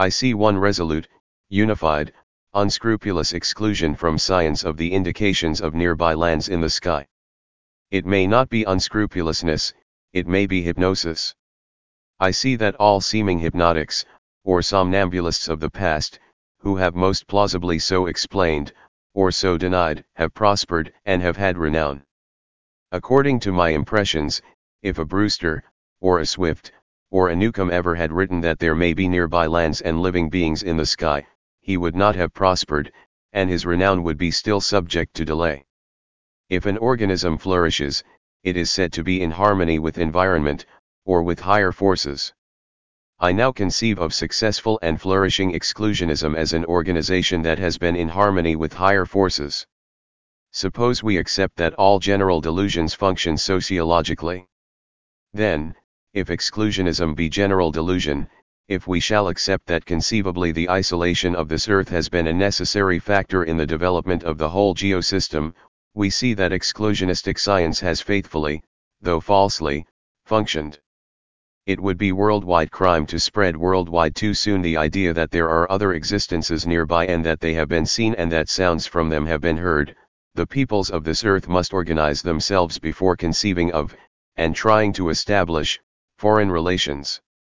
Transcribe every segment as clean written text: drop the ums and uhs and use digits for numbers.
I see one resolute, unified, unscrupulous exclusion from science of the indications of nearby lands in the sky. It may not be unscrupulousness, it may be hypnosis. I see that all seeming hypnotics, or somnambulists of the past, who have most plausibly so explained, or so denied, have prospered and have had renown. According to my impressions, if a Brewster, or a Swift, or a Newcomb ever had written that there may be nearby lands and living beings in the sky, he would not have prospered, and his renown would be still subject to delay. If an organism flourishes, it is said to be in harmony with environment, or with higher forces. I now conceive of successful and flourishing exclusionism as an organization that has been in harmony with higher forces. Suppose we accept that all general delusions function sociologically. Then, if exclusionism be general delusion, if we shall accept that conceivably the isolation of this earth has been a necessary factor in the development of the whole geosystem, we see that exclusionistic science has faithfully, though falsely, functioned. It would be worldwide crime to spread worldwide too soon the idea that there are other existences nearby and that they have been seen and that sounds from them have been heard. The peoples of this earth must organize themselves before conceiving of, and trying to establish, foreign relations.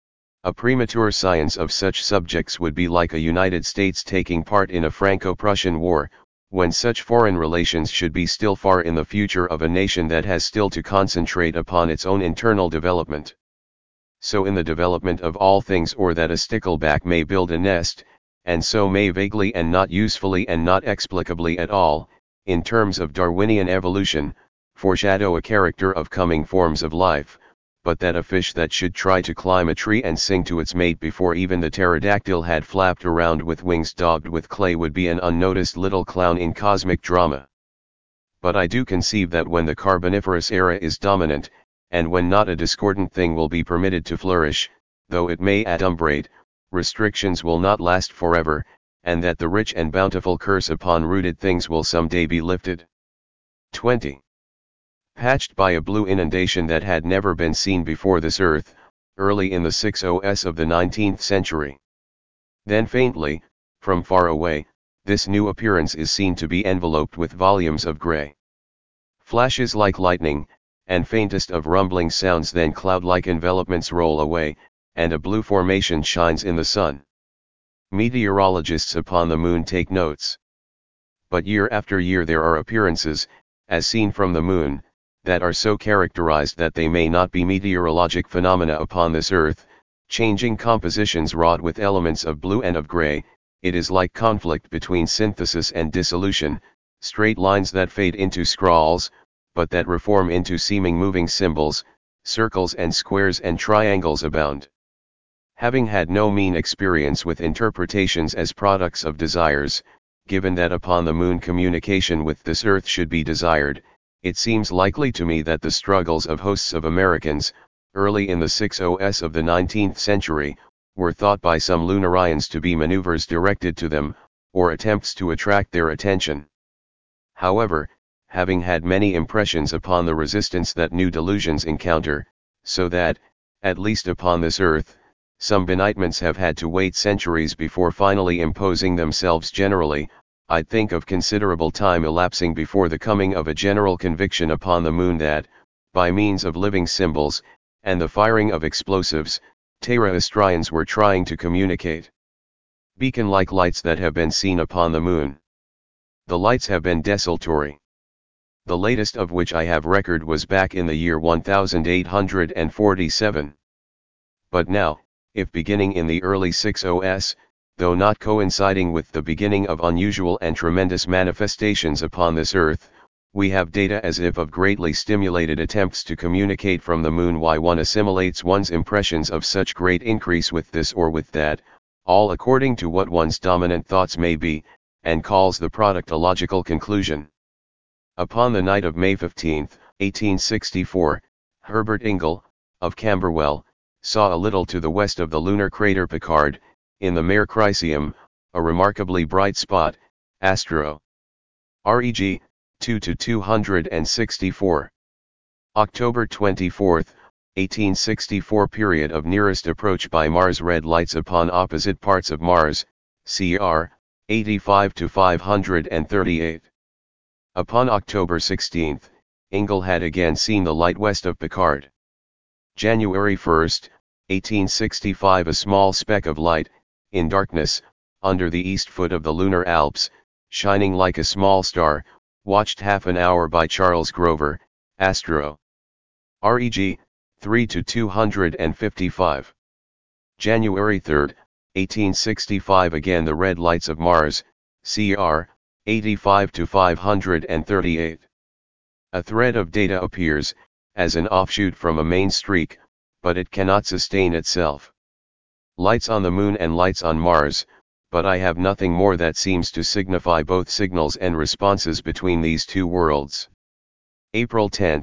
A premature science of such subjects would be like a United States taking part in a Franco-Prussian war, when such foreign relations should be still far in the future of a nation that has still to concentrate upon its own internal development. So in the development of all things, or that a stickleback may build a nest, and so may vaguely and not usefully and not explicably at all, in terms of Darwinian evolution, foreshadow a character of coming forms of life, but that a fish that should try to climb a tree and sing to its mate before even the pterodactyl had flapped around with wings daubed with clay would be an unnoticed little clown in cosmic drama. But I do conceive that when the Carboniferous era is dominant, and when not a discordant thing will be permitted to flourish, though it may adumbrate, restrictions will not last forever, and that the rich and bountiful curse upon rooted things will some day be lifted. 20. Patched by a blue inundation that had never been seen before this earth, early in the 60s of the 19th century. Then faintly, from far away, this new appearance is seen to be enveloped with volumes of gray. Flashes like lightning, and faintest of rumbling sounds, then cloud-like envelopments roll away, and a blue formation shines in the sun. Meteorologists upon the moon take notes. But year after year there are appearances, as seen from the moon, that are so characterized that they may not be meteorologic phenomena upon this earth, changing compositions wrought with elements of blue and of gray. It is like conflict between synthesis and dissolution, straight lines that fade into scrawls, but that reform into seeming moving symbols. Circles and squares and triangles abound. Having had no mean experience with interpretations as products of desires, given that upon the moon communication with this earth should be desired, it seems likely to me that the struggles of hosts of Americans, early in the 60s of the 19th century, were thought by some lunarians to be maneuvers directed to them, or attempts to attract their attention. However, having had many impressions upon the resistance that new delusions encounter, so that, at least upon this earth, some benightements have had to wait centuries before finally imposing themselves generally, I think of considerable time elapsing before the coming of a general conviction upon the moon that, by means of living symbols, and the firing of explosives, Terrestrians were trying to communicate. Beacon-like lights that have been seen upon the moon. The lights have been desultory. The latest of which I have record was back in the year 1847. But now, if beginning in the early 60s, though not coinciding with the beginning of unusual and tremendous manifestations upon this earth, we have data as if of greatly stimulated attempts to communicate from the moon, why one assimilates one's impressions of such great increase with this or with that, all according to what one's dominant thoughts may be, and calls the product a logical conclusion. Upon the night of May 15, 1864, Herbert Ingle, of Camberwell, saw a little to the west of the lunar crater Picard, in the Mare Crisium, a remarkably bright spot, Astro. Reg. 2 to 264. October 24, 1864 period of nearest approach by Mars red lights upon opposite parts of Mars, cr. 85 to 538. Upon October 16, Engel had again seen the light west of Picard. January 1, 1865 a small speck of light, in darkness, under the east foot of the lunar Alps, shining like a small star, watched half an hour by Charles Grover, Astro. Reg. 3 to 255. January 3, 1865 again the red lights of Mars, cr. 85 to 538. A thread of data appears, as an offshoot from a main streak, but it cannot sustain itself. Lights on the Moon and lights on Mars, but I have nothing more that seems to signify both signals and responses between these two worlds. April 10,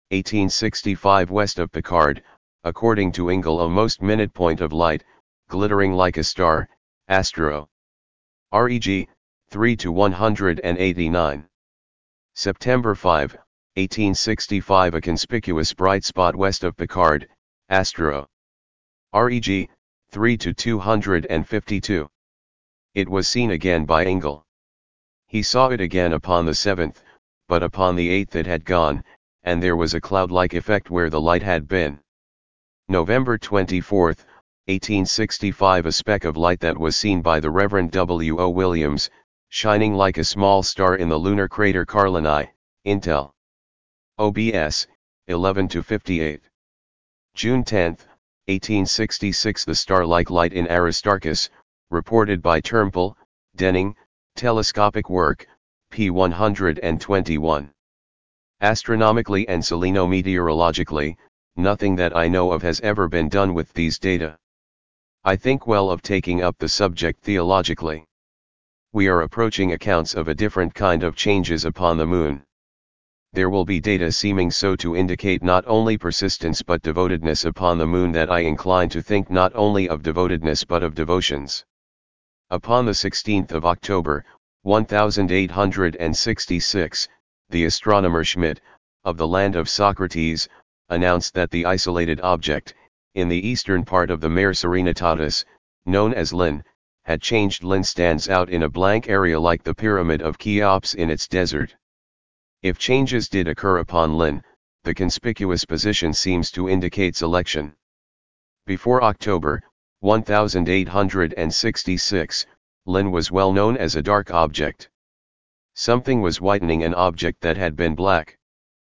1865 west of Picard, according to Engel a most minute point of light, glittering like a star, Astro. Reg. 3 to 189. September 5, 1865 a conspicuous bright spot west of Picard, Astro. Reg. 3 to 252. It was seen again by Engel. He saw it again upon the 7th, but upon the 8th it had gone, and there was a cloud-like effect where the light had been. November 24, 1865 a speck of light that was seen by the Reverend W. O. Williams, shining like a small star in the lunar crater Carlini, Intel. OBS, 11 to 58. June 10, 1866 the star-like light in Aristarchus, reported by Turnbull, Denning, telescopic work, p. 121. Astronomically and selenometeorologically, nothing that I know of has ever been done with these data. I think well of taking up the subject theologically. We are approaching accounts of a different kind of changes upon the Moon. There will be data seeming so to indicate not only persistence but devotedness upon the Moon that I incline to think not only of devotedness but of devotions. Upon the 16th of October, 1866, the astronomer Schmidt, of the land of Socrates, announced that the isolated object, in the eastern part of the Mare Serenitatis, known as Lynn, had changed. Lynn stands out in a blank area like the pyramid of Cheops in its desert. If changes did occur upon Lynn, the conspicuous position seems to indicate selection. Before October, 1866, Lynn was well known as a dark object. Something was whitening an object that had been black.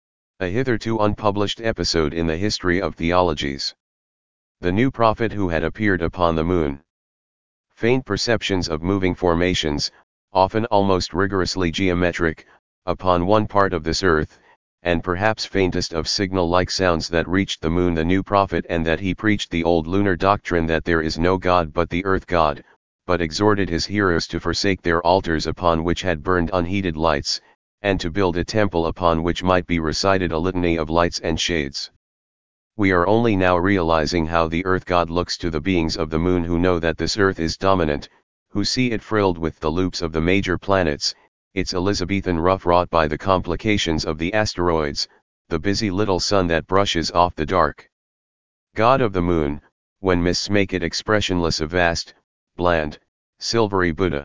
A hitherto unpublished episode in the history of theologies. The new prophet who had appeared upon the Moon. Faint perceptions of moving formations, often almost rigorously geometric, upon one part of this earth, and perhaps faintest of signal-like sounds that reached the Moon the new prophet, and that he preached the old lunar doctrine that there is no God but the earth God, but exhorted his hearers to forsake their altars upon which had burned unheeded lights, and to build a temple upon which might be recited a litany of lights and shades. We are only now realizing how the earth God looks to the beings of the Moon who know that this earth is dominant, who see it frilled with the loops of the major planets, its Elizabethan rough wrought by the complications of the asteroids, the busy little sun that brushes off the dark. God of the Moon, when mists make it expressionless, a vast, bland, silvery Buddha.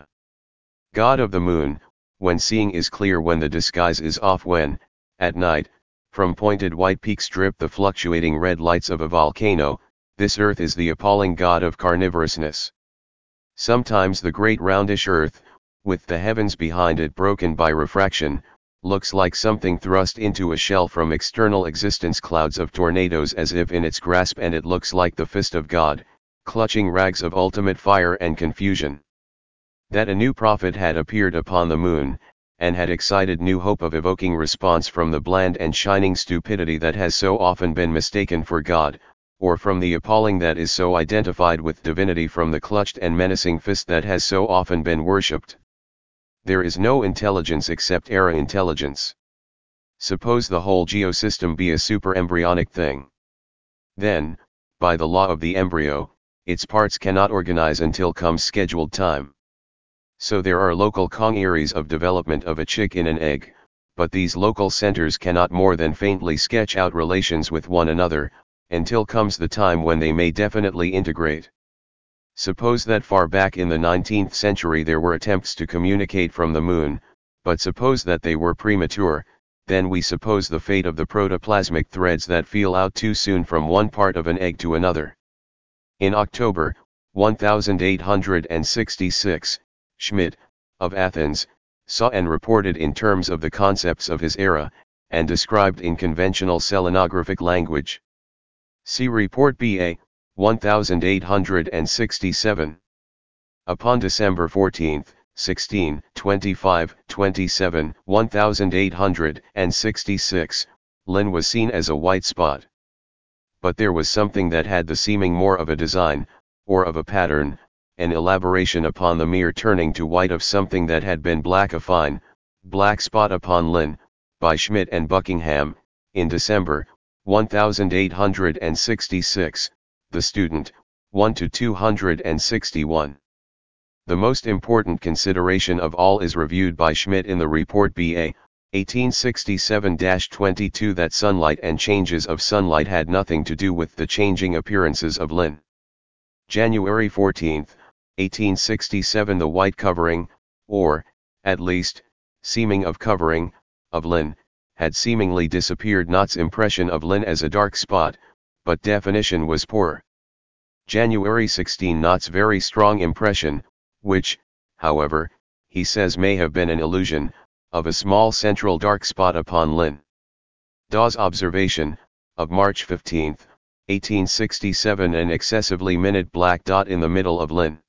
God of the Moon, when seeing is clear, when the disguise is off, when, at night, from pointed white peaks drip the fluctuating red lights of a volcano, this earth is the appalling god of carnivorousness. Sometimes the great roundish earth, with the heavens behind it broken by refraction, looks like something thrust into a shell from external existence, clouds of tornadoes as if in its grasp, and it looks like the fist of God, clutching rags of ultimate fire and confusion. That a new prophet had appeared upon the Moon, and had excited new hope of evoking response from the bland and shining stupidity that has so often been mistaken for God, or from the appalling that is so identified with divinity, from the clutched and menacing fist that has so often been worshipped. There is no intelligence except era intelligence. Suppose the whole geosystem be a super-embryonic thing. Then, by the law of the embryo, its parts cannot organize until comes scheduled time. So there are local congeries of development of a chick in an egg, but these local centers cannot more than faintly sketch out relations with one another, until comes the time when they may definitely integrate. Suppose that far back in the 19th century there were attempts to communicate from the moon, but suppose that they were premature, then we suppose the fate of the protoplasmic threads that feel out too soon from one part of an egg to another. In October 1866, Schmidt, of Athens, saw and reported in terms of the concepts of his era, and described in conventional selenographic language. See Report BA, 1867. Upon December 14, 16, 25, 27, 1866, Lynn was seen as a white spot. But there was something that had the seeming more of a design, or of a pattern, an elaboration upon the mere turning to white of something that had been black, a fine, black spot upon Lynn, by Schmidt and Buckingham, in December, 1866, The Student, 1-261. The most important consideration of all is reviewed by Schmidt in the Report BA, 1867-22, that sunlight and changes of sunlight had nothing to do with the changing appearances of Lynn. January 14, 1867, the white covering, or, at least, seeming of covering, of Lynn, had seemingly disappeared. Knott's impression of Lynn as a dark spot, but definition was poor. January 16, Knott's very strong impression, which, however, he says may have been an illusion, of a small central dark spot upon Lynn. Dawes' observation, of March 15, 1867, an excessively minute black dot in the middle of Lynn.